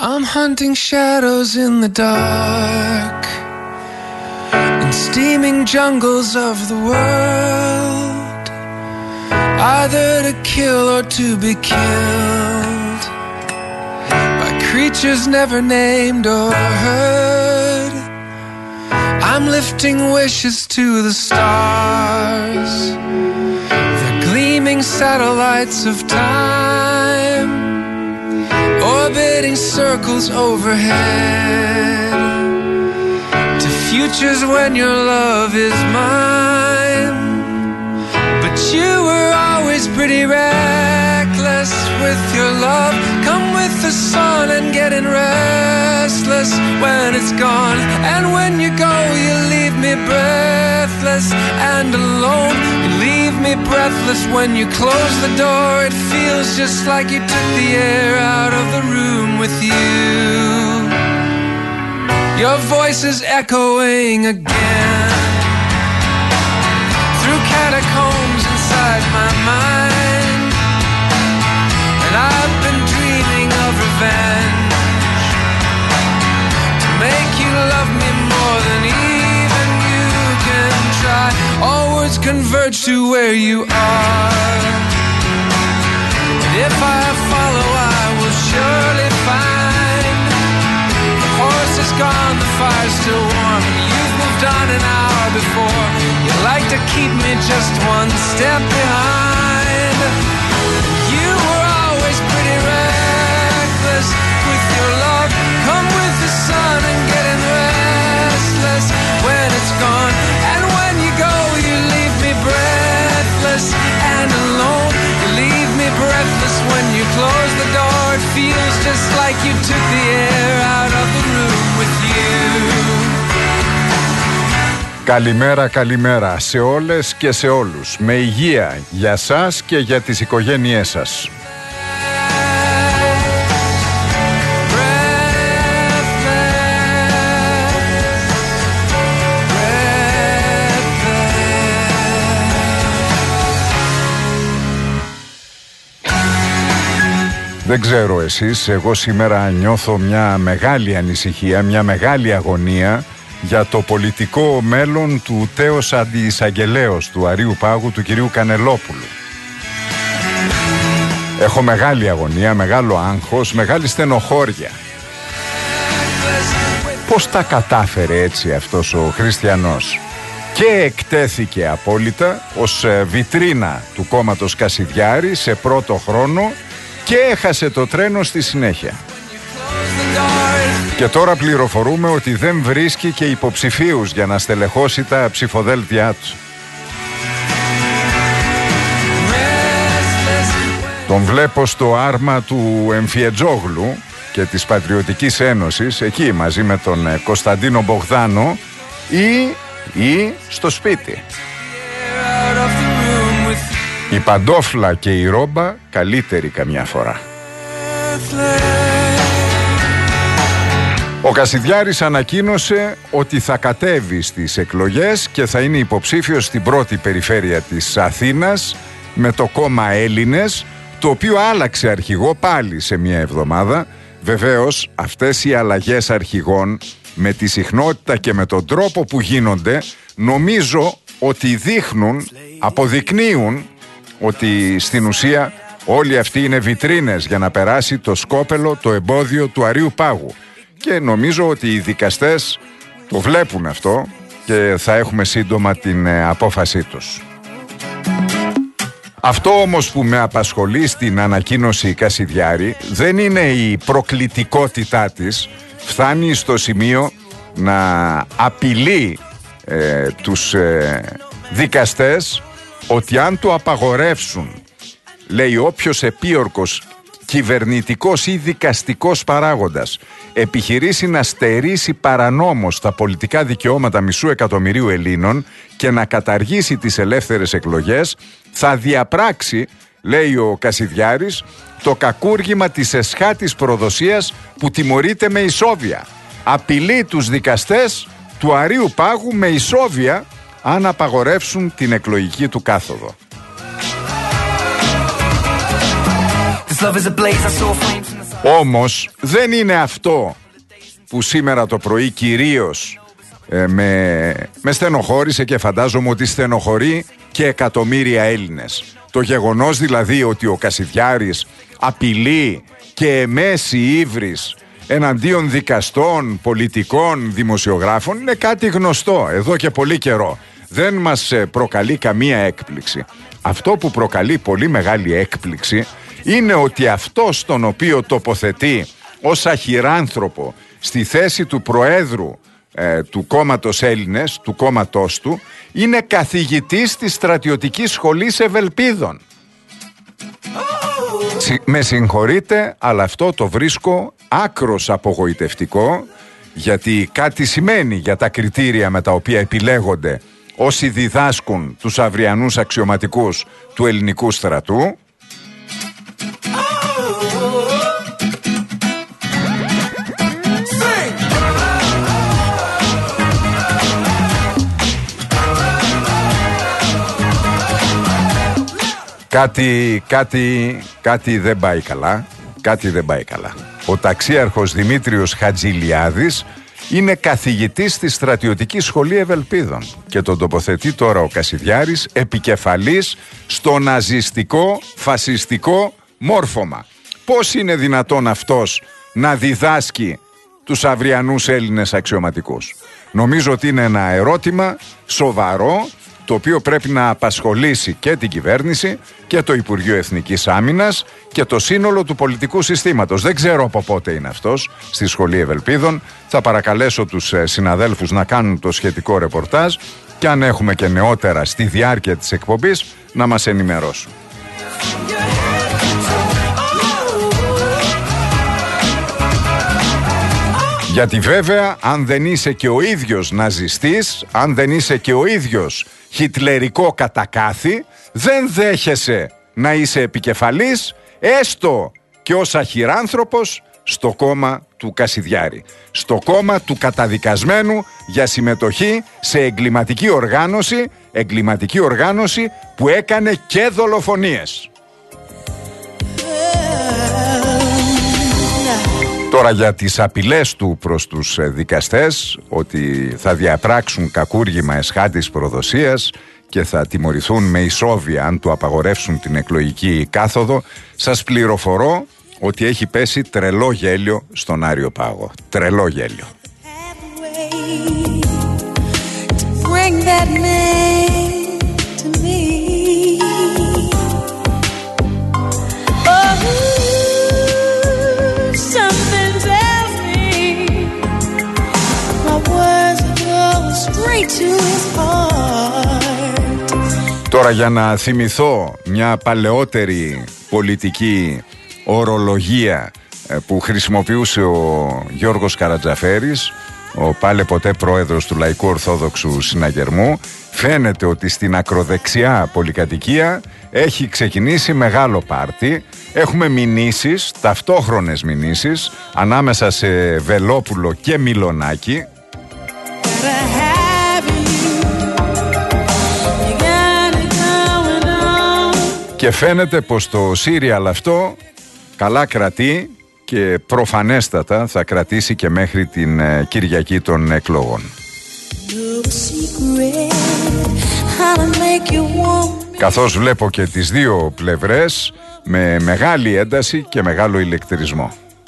I'm hunting shadows in the dark, in steaming jungles of the world, either to kill or to be killed by creatures never named or heard. I'm lifting wishes to the stars, the gleaming satellites of time, orbiting circles overhead, to futures when your love is mine. But you were always pretty reckless with your love. Come with the sun and getting restless when it's gone. And when you go, you leave me breathless and alone. You leave me breathless when you close the door. It feels just like you took the air out of the room with you. Your voice is echoing again through catacombs inside my mind, and I've been dreaming of revenge, to make you love me more than even you can try. All words converge to where you are, and if I follow, I will surely find. The horse is gone, the fire's still warm, and you've moved on an hour before. You like to keep me just one step behind. You were always pretty reckless with your love. Come with the sun and getting restless when it's gone. And when you go, you leave me breathless and alone. You leave me breathless when you close the door. It feels just like you took the air out of the room with you. Καλημέρα, καλημέρα σε όλες και σε όλους. Με υγεία για σας και για τις οικογένειές σας. Δεν ξέρω εσείς, εγώ σήμερα νιώθω μια μεγάλη ανησυχία, μια μεγάλη αγωνία για το πολιτικό μέλλον του τέως αντιεισαγγελέως του Αρείου Πάγου, του κυρίου Κανελόπουλου. Έχω μεγάλη αγωνία, μεγάλο άγχος, μεγάλη στενοχώρια. Πώς τα κατάφερε έτσι αυτός ο χριστιανός και εκτέθηκε απόλυτα ως βιτρίνα του κόμματος Κασιδιάρη σε πρώτο χρόνο και έχασε το τρένο στη συνέχεια. Και τώρα πληροφορούμε ότι δεν βρίσκει και υποψηφίους για να στελεχώσει τα ψηφοδέλτια του. Τον βλέπω στο άρμα του Εμφιετζόγλου και της Πατριωτικής Ένωσης, εκεί μαζί με τον Κωνσταντίνο Μπογδάνο, ή στο σπίτι. Η παντόφλα και η ρόμπα καλύτερη καμιά φορά. Ο Κασιδιάρης ανακοίνωσε ότι θα κατέβει στις εκλογές και θα είναι υποψήφιος στην πρώτη περιφέρεια της Αθήνας με το κόμμα Έλληνες, το οποίο άλλαξε αρχηγό πάλι σε μια εβδομάδα. Βεβαίως αυτές οι αλλαγές αρχηγών με τη συχνότητα και με τον τρόπο που γίνονται, νομίζω ότι αποδεικνύουν ότι στην ουσία όλοι αυτοί είναι βιτρίνες για να περάσει το σκόπελο, το εμπόδιο του Αρείου Πάγου. Και νομίζω ότι οι δικαστές το βλέπουν αυτό και θα έχουμε σύντομα την απόφασή τους. Αυτό όμως που με απασχολεί στην ανακοίνωση Κασιδιάρη δεν είναι η προκλητικότητά της. Φτάνει στο σημείο να απειλεί τους δικαστές ότι αν το απαγορεύσουν, λέει, όποιος επίορκος κυβερνητικός ή δικαστικός παράγοντας επιχειρήσει να στερήσει παρανόμως τα πολιτικά δικαιώματα μισού εκατομμυρίου Ελλήνων και να καταργήσει τις ελεύθερες εκλογές, θα διαπράξει, λέει ο Κασιδιάρης, το κακούργημα της εσχάτης προδοσίας που τιμωρείται με ισόβια. Απειλεί τους δικαστές του Αρείου Πάγου με ισόβια αν απαγορεύσουν την εκλογική του κάθοδο. Όμως δεν είναι αυτό που σήμερα το πρωί κυρίως με στενοχώρησε και φαντάζομαι ότι στενοχωρεί και εκατομμύρια Έλληνες. Το γεγονός δηλαδή ότι ο Κασιδιάρης απειλεί και εμέσει ύβρις εναντίον δικαστών, πολιτικών, δημοσιογράφων είναι κάτι γνωστό εδώ και πολύ καιρό. Δεν μας προκαλεί καμία έκπληξη. Αυτό που προκαλεί πολύ μεγάλη έκπληξη είναι ότι αυτός τον οποίο τοποθετεί ως αχυράνθρωπο στη θέση του Προέδρου του κόμματος Έλληνες, του κόμματός του, είναι καθηγητής της Στρατιωτικής Σχολής Ευελπίδων. Με συγχωρείτε, αλλά αυτό το βρίσκω άκρος απογοητευτικό, γιατί κάτι σημαίνει για τα κριτήρια με τα οποία επιλέγονται όσοι διδάσκουν τους αυριανούς αξιωματικούς του ελληνικού στρατού. Κάτι δεν πάει καλά. Κάτι δεν πάει καλά. Ο ταξίαρχος Δημήτριος Χατζηλιάδης είναι καθηγητής στη Στρατιωτική Σχολή Ευελπίδων και τον τοποθετεί τώρα ο Κασιδιάρης επικεφαλής στο ναζιστικό φασιστικό μόρφωμα. Πώς είναι δυνατόν αυτός να διδάσκει τους αυριανούς Έλληνες αξιωματικούς? Νομίζω ότι είναι ένα ερώτημα σοβαρό, το οποίο πρέπει να απασχολήσει και την κυβέρνηση και το Υπουργείο Εθνικής Άμυνας και το σύνολο του πολιτικού συστήματος. Δεν ξέρω από πότε είναι αυτός στη Σχολή Ευελπίδων. Θα παρακαλέσω τους συναδέλφους να κάνουν το σχετικό ρεπορτάζ και αν έχουμε και νεότερα στη διάρκεια της εκπομπής να μας ενημερώσουν. Γιατί βέβαια αν δεν είσαι και ο ίδιος ναζιστής, αν δεν είσαι και ο ίδιος χιτλερικό κατακάθι, δεν δέχεσαι να είσαι επικεφαλής, έστω και ως αχυράνθρωπος, στο κόμμα του Κασιδιάρη. Στο κόμμα του καταδικασμένου για συμμετοχή σε εγκληματική οργάνωση που έκανε και δολοφονίες. Τώρα για τις απειλές του προς τους δικαστές ότι θα διαπράξουν κακούργημα εσχάτης προδοσίας και θα τιμωρηθούν με ισόβια αν του απαγορεύσουν την εκλογική κάθοδο, σας πληροφορώ ότι έχει πέσει τρελό γέλιο στον Άριο Πάγο. Τρελό γέλιο. Τώρα για να θυμηθώ μια παλαιότερη πολιτική ορολογία που χρησιμοποιούσε ο Γιώργος Καρατζαφέρης, ο πάλε ποτέ πρόεδρος του Λαϊκού Ορθόδοξου Συναγερμού, φαίνεται ότι στην ακροδεξιά πολυκατοικία έχει ξεκινήσει μεγάλο πάρτι. Έχουμε μηνύσεις, ταυτόχρονες μηνύσεις, ανάμεσα σε Βελόπουλο και Μιλονάκη. Και φαίνεται πως το σύριαλ αυτό καλά κρατεί και προφανέστατα θα κρατήσει και μέχρι την Κυριακή των εκλογών. Καθώς βλέπω και τις δύο πλευρές με μεγάλη ένταση και μεγάλο ηλεκτρισμό.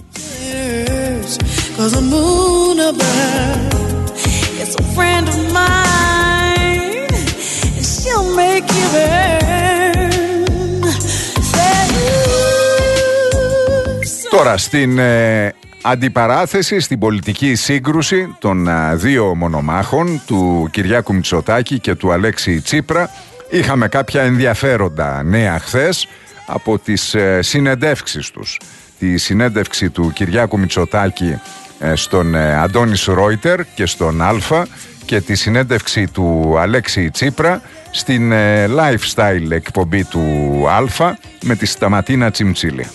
Τώρα στην αντιπαράθεση, στην πολιτική σύγκρουση των δύο μονομάχων, του Κυριάκου Μητσοτάκη και του Αλέξη Τσίπρα, είχαμε κάποια ενδιαφέροντα νέα χθες από τις συνεντεύξεις τους. Τη συνέντευξη του Κυριάκου Μητσοτάκη στον Αντώνης Ρόιτερ και στον Αλφα και τη συνέντευξη του Αλέξη Τσίπρα στην lifestyle εκπομπή του Αλφα με τη Σταματίνα Τσιμτσίλη.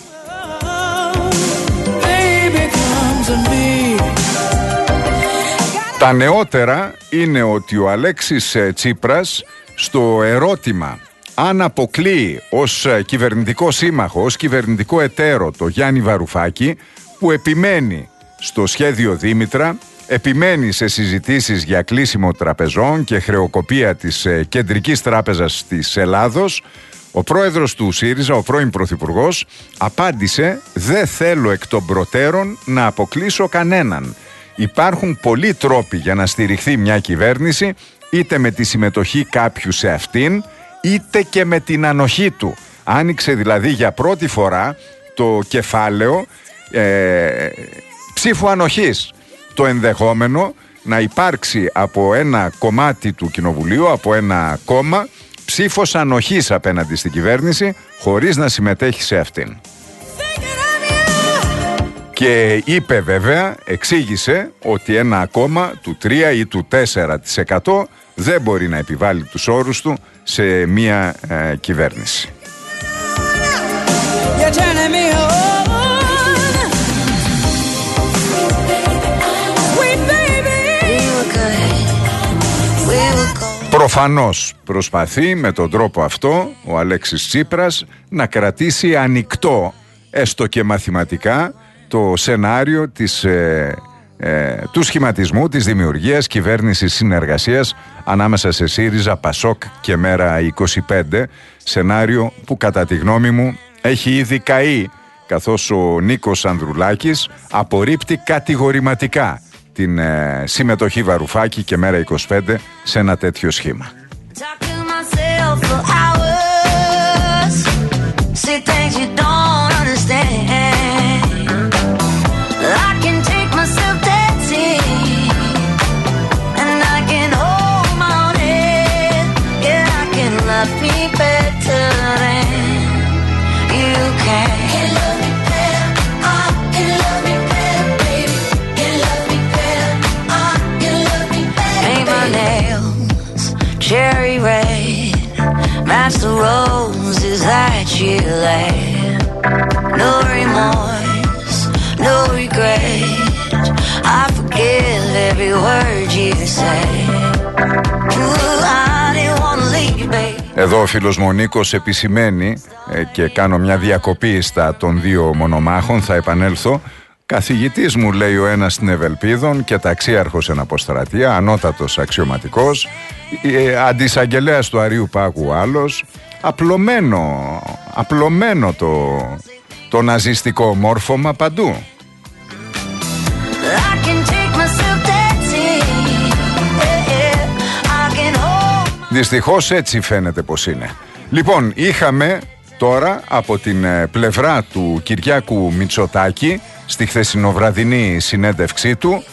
Τα νεότερα είναι ότι ο Αλέξης Τσίπρας στο ερώτημα αν αποκλείει ως κυβερνητικό σύμμαχο, ως κυβερνητικό εταίρο το Γιάννη Βαρουφάκη, που επιμένει στο σχέδιο Δήμητρα, επιμένει σε συζητήσεις για κλείσιμο τραπεζών και χρεοκοπία της Κεντρικής Τράπεζας της Ελλάδος, ο πρόεδρος του ΣΥΡΙΖΑ, ο πρώην πρωθυπουργός, απάντησε: «Δεν θέλω εκ των προτέρων να αποκλείσω κανέναν. Υπάρχουν πολλοί τρόποι για να στηριχθεί μια κυβέρνηση, είτε με τη συμμετοχή κάποιου σε αυτήν, είτε και με την ανοχή του». Άνοιξε δηλαδή για πρώτη φορά το κεφάλαιο ψήφου ανοχής. Το ενδεχόμενο να υπάρξει από ένα κομμάτι του Κοινοβουλίου, από ένα κόμμα, ψήφος ανοχής απέναντι στην κυβέρνηση, χωρίς να συμμετέχει σε αυτήν. Και είπε βέβαια, εξήγησε ότι ένα κόμμα του 3 ή του 4% δεν μπορεί να επιβάλλει τους όρους του σε μια κυβέρνηση. Προφανώς προσπαθεί με τον τρόπο αυτό ο Αλέξης Τσίπρας να κρατήσει ανοιχτό, έστω και μαθηματικά, το σενάριο του σχηματισμού της δημιουργίας κυβέρνησης συνεργασίας ανάμεσα σε ΣΥΡΙΖΑ, ΠΑΣΟΚ και Μέρα 25, σενάριο που κατά τη γνώμη μου έχει ήδη καεί, καθώς ο Νίκος Ανδρουλάκης απορρίπτει κατηγορηματικά την συμμετοχή Βαρουφάκη και Μέρα 25 σε ένα τέτοιο σχήμα. Cherry red, match the roses that you laid. No remorse, no regret. I forgive every word you say. Ooh, I didn't wanna leave, baby. Εδώ ο φίλος μου ο Νίκος επισημαίνει και κάνω μια διακοπή στα των δύο μονομάχων, θα επανέλθω. Καθηγητής μου, λέει ο ένας στην Ευελπίδων και ταξίαρχος εν αποστρατεία, ανώτατος αξιωματικός, αντισαγγελέας του Αρείου Πάγου ο άλλος, απλωμένο το ναζιστικό μόρφωμα παντού. Δυστυχώς έτσι φαίνεται πως είναι. Λοιπόν, είχαμε τώρα από την πλευρά του Κυριάκου Μητσοτάκη στη χθεσινοβραδινή συνέντευξή του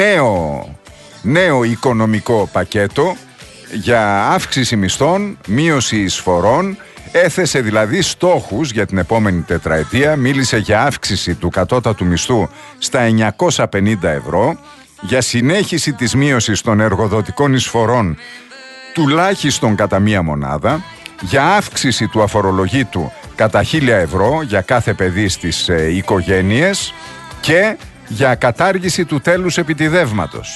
νέο οικονομικό πακέτο για αύξηση μισθών, μείωση εισφορών. Έθεσε δηλαδή στόχους για την επόμενη τετραετία, μίλησε για αύξηση του κατώτατου μισθού στα 950 ευρώ, για συνέχιση της μείωσης των εργοδοτικών εισφορών τουλάχιστον κατά μία μονάδα, για αύξηση του αφορολογήτου κατά 1.000 ευρώ για κάθε παιδί στις οικογένειες και για κατάργηση του τέλους επιτιδεύματος.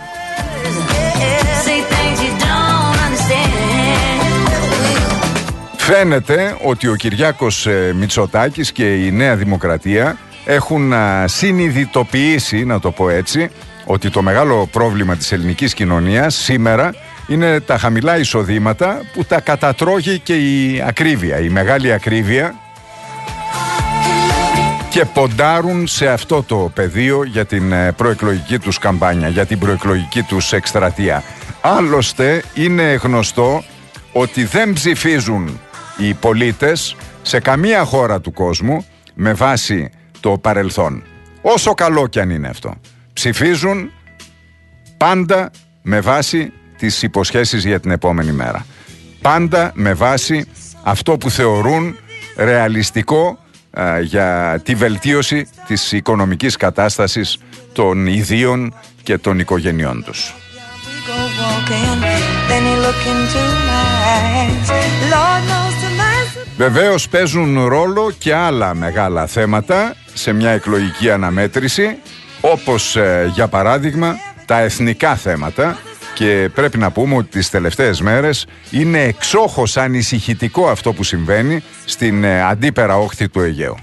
Φαίνεται ότι ο Κυριάκος Μητσοτάκης και η Νέα Δημοκρατία έχουν συνειδητοποιήσει, να το πω έτσι, ότι το μεγάλο πρόβλημα της ελληνικής κοινωνίας σήμερα είναι τα χαμηλά εισοδήματα που τα κατατρώγει και η ακρίβεια, η μεγάλη ακρίβεια, και ποντάρουν σε αυτό το πεδίο για την προεκλογική τους καμπάνια, για την προεκλογική τους εκστρατεία. Άλλωστε είναι γνωστό ότι δεν ψηφίζουν οι πολίτες σε καμία χώρα του κόσμου με βάση το παρελθόν, όσο καλό κι αν είναι αυτό. Ψηφίζουν πάντα με βάση τις υποσχέσεις για την επόμενη μέρα. Πάντα με βάση αυτό που θεωρούν ρεαλιστικό για τη βελτίωση της οικονομικής κατάστασης των ιδίων και των οικογενειών τους. Βεβαίως παίζουν ρόλο και άλλα μεγάλα θέματα σε μια εκλογική αναμέτρηση, όπως για παράδειγμα τα εθνικά θέματα, Και πρέπει να πούμε ότι τις τελευταίες μέρες είναι εξόχως ανησυχητικό αυτό που συμβαίνει στην αντίπερα όχθη του Αιγαίου.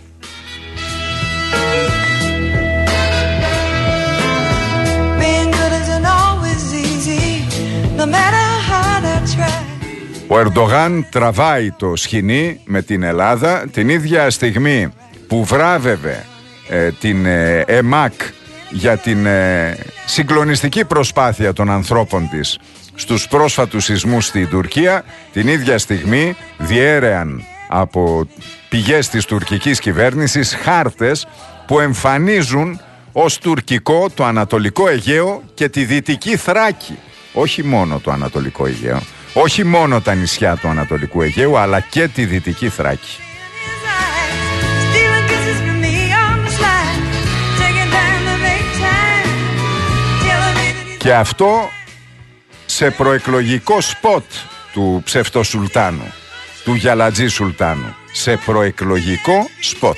Ο Ερντογάν τραβάει το σκηνή με την Ελλάδα την ίδια στιγμή που βράβευε την ΕΜΑΚ για την συγκλονιστική προσπάθεια των ανθρώπων της στους πρόσφατους σεισμούς στην Τουρκία. Την ίδια στιγμή διέρεαν από πηγές της τουρκικής κυβέρνησης χάρτες που εμφανίζουν ως τουρκικό το Ανατολικό Αιγαίο και τη Δυτική Θράκη. Όχι μόνο το Ανατολικό Αιγαίο, όχι μόνο τα νησιά του Ανατολικού Αιγαίου, αλλά και τη Δυτική Θράκη. Και αυτό σε προεκλογικό σποτ του ψευτοσουλτάνου, του Γιαλατζή Σουλτάνου. Σε προεκλογικό σποτ.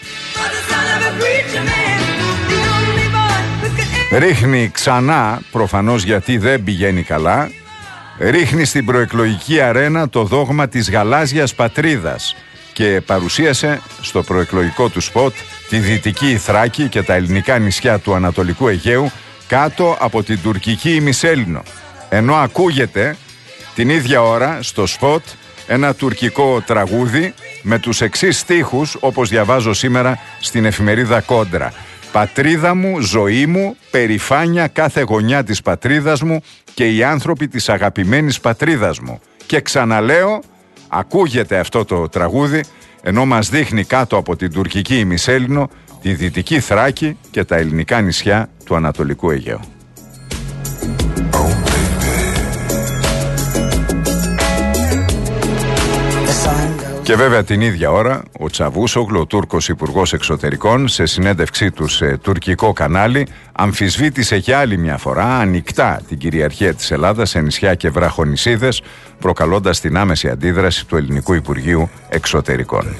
Ρίχνει ξανά, προφανώς γιατί δεν πηγαίνει καλά, ρίχνει στην προεκλογική αρένα το δόγμα της γαλάζιας πατρίδας και παρουσίασε στο προεκλογικό του σποτ τη Δυτική Θράκη και τα ελληνικά νησιά του Ανατολικού Αιγαίου κάτω από την τουρκική ημισέλινο. Ενώ ακούγεται την ίδια ώρα στο σποτ ένα τουρκικό τραγούδι με τους εξής στίχους, όπως διαβάζω σήμερα στην εφημερίδα Κόντρα. «Πατρίδα μου, ζωή μου, περηφάνια κάθε γωνιά της πατρίδας μου και οι άνθρωποι της αγαπημένης πατρίδας μου». Και ξαναλέω, ακούγεται αυτό το τραγούδι ενώ μας δείχνει κάτω από την τουρκική ημισέλινο τη Δυτική Θράκη και τα ελληνικά νησιά του Ανατολικού Αιγαίου. Και βέβαια την ίδια ώρα ο Τσαβούσογλου, ο Τούρκος Υπουργός Εξωτερικών, σε συνέντευξή του σε τουρκικό κανάλι, αμφισβήτησε για άλλη μια φορά ανοιχτά την κυριαρχία της Ελλάδας σε νησιά και βραχονησίδες, προκαλώντας την άμεση αντίδραση του Ελληνικού Υπουργείου Εξωτερικών.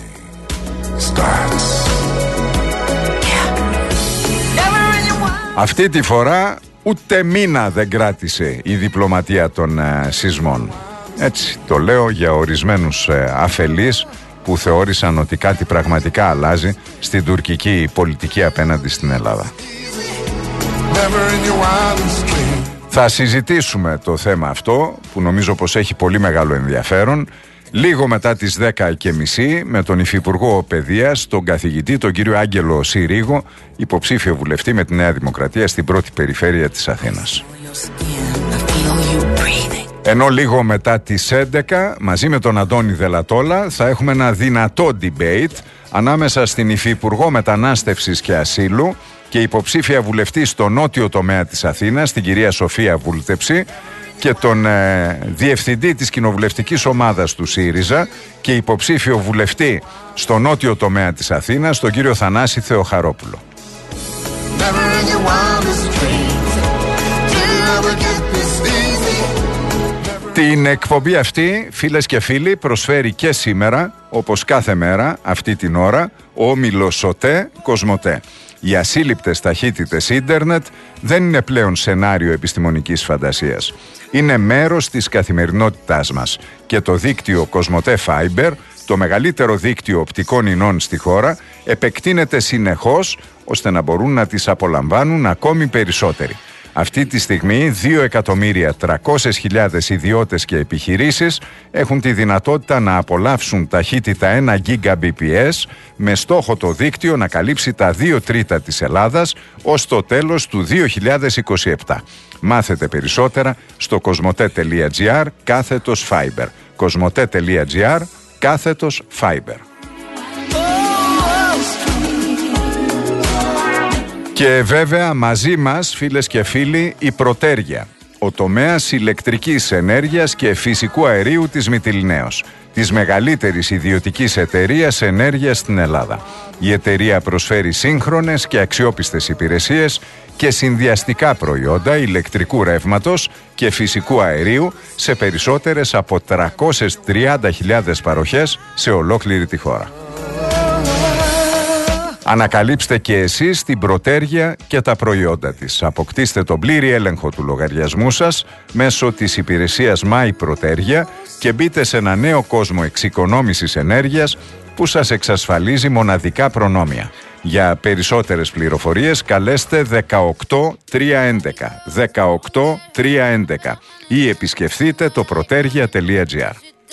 Αυτή τη φορά ούτε μήνα δεν κράτησε η διπλωματία των σεισμών. Έτσι το λέω για ορισμένους αφελείς που θεώρησαν ότι κάτι πραγματικά αλλάζει στην τουρκική πολιτική απέναντι στην Ελλάδα. Θα συζητήσουμε το θέμα αυτό που νομίζω πως έχει πολύ μεγάλο ενδιαφέρον λίγο μετά τις 10:30 με τον Υφυπουργό Παιδείας, τον καθηγητή, τον κύριο Άγγελο Συρίγο, υποψήφιο βουλευτή με τη Νέα Δημοκρατία στην πρώτη περιφέρεια της Αθήνας. Ενώ λίγο μετά τις 11 μαζί με τον Αντώνη Δελατόλα θα έχουμε ένα δυνατό debate ανάμεσα στην Υφυπουργό Μετανάστευσης και Ασύλου και υποψήφια βουλευτή στο νότιο τομέα της Αθήνας, την κυρία Σοφία Βούλτεψη, και τον διευθυντή της κοινοβουλευτικής ομάδας του ΣΥΡΙΖΑ και υποψήφιο βουλευτή στο νότιο τομέα της Αθήνας, τον κύριο Θανάση Θεοχαρόπουλο. Την εκπομπή αυτή, φίλες και φίλοι, προσφέρει και σήμερα, όπως κάθε μέρα, αυτή την ώρα, ο όμιλος ΣΟΤΕ Κοσμοτέ. Οι ασύλληπτες ταχύτητες ίντερνετ δεν είναι πλέον σενάριο επιστημονικής φαντασίας. Είναι μέρος της καθημερινότητάς μας και το δίκτυο Κοσμοτέ Fiber, το μεγαλύτερο δίκτυο οπτικών ινών στη χώρα, επεκτείνεται συνεχώς ώστε να μπορούν να τις απολαμβάνουν ακόμη περισσότεροι. Αυτή τη στιγμή 2.300.000 ιδιώτες και επιχειρήσεις έχουν τη δυνατότητα να απολαύσουν ταχύτητα 1 Gbps με στόχο το δίκτυο να καλύψει τα 2 τρίτα της Ελλάδας ως το τέλος του 2027. Μάθετε περισσότερα στο cosmote.gr/fiber. cosmote.gr/fiber. Και βέβαια μαζί μας, φίλες και φίλοι, η Πρωτέρια, ο τομέας ηλεκτρικής ενέργειας και φυσικού αερίου της Μυτιληναίος, της μεγαλύτερης ιδιωτικής εταιρείας ενέργειας στην Ελλάδα. Η εταιρεία προσφέρει σύγχρονες και αξιόπιστες υπηρεσίες και συνδυαστικά προϊόντα ηλεκτρικού ρεύματος και φυσικού αερίου σε περισσότερες από 330.000 παροχές σε ολόκληρη τη χώρα. Ανακαλύψτε και εσείς την Πρωτέργεια και τα προϊόντα της. Αποκτήστε τον πλήρη έλεγχο του λογαριασμού σας μέσω της υπηρεσίας My Πρωτέργεια και μπείτε σε ένα νέο κόσμο εξοικονόμησης ενέργειας που σας εξασφαλίζει μοναδικά προνόμια. Για περισσότερες πληροφορίες καλέστε 18311 18311 ή επισκεφθείτε το protergia.gr.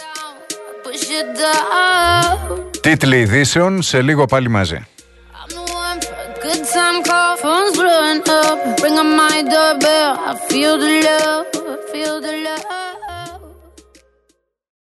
Τίτλοι ειδήσεων σε λίγο πάλι μαζί. Good time call, phone's blowing up. Ring on my doorbell. I feel the love, I feel the love.